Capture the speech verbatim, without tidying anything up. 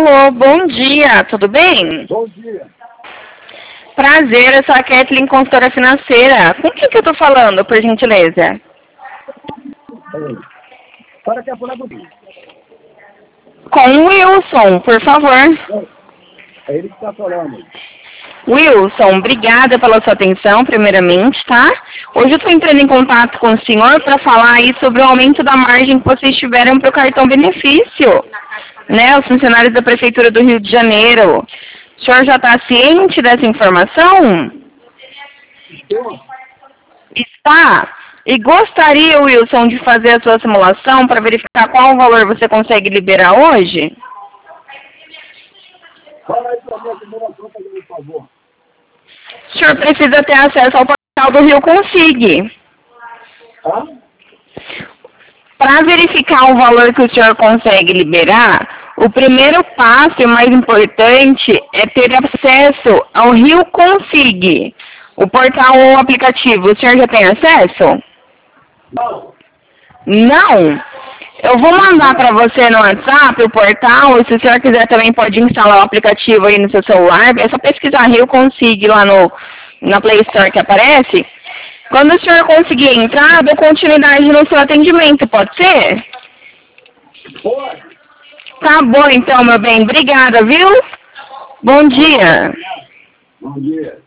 Alô, bom dia, tudo bem? Bom dia. Prazer, eu sou a Kathleen, consultora financeira. Com quem que eu tô falando, por gentileza? Para que é por aqui. Com o Wilson, por favor. É ele que está falando. Wilson, obrigada pela sua atenção, primeiramente, tá? Hoje eu estou entrando em contato com o senhor para falar aí sobre o aumento da margem que vocês tiveram para o cartão benefício, né? Os funcionários da Prefeitura do Rio de Janeiro. O senhor já está ciente dessa informação? Estou. Está. E gostaria, Wilson, de fazer a sua simulação para verificar qual valor você consegue liberar hoje? Fala aí para mim a simulação, por favor. O senhor precisa ter acesso ao portal do Rio Consig. Hã? Para verificar o valor que o senhor consegue liberar, o primeiro passo e mais importante é ter acesso ao Rio Consig, o portal ou o aplicativo. O senhor já tem acesso? Não. Não? Eu vou mandar para você no WhatsApp o portal, e se o senhor quiser também pode instalar o aplicativo aí no seu celular. É só pesquisar Rio Consig lá no, na Play Store que aparece. Quando o senhor conseguir entrar, dê continuidade no seu atendimento, pode ser? Pode. Tá bom então, meu bem. Obrigada, viu? Bom dia. Bom dia.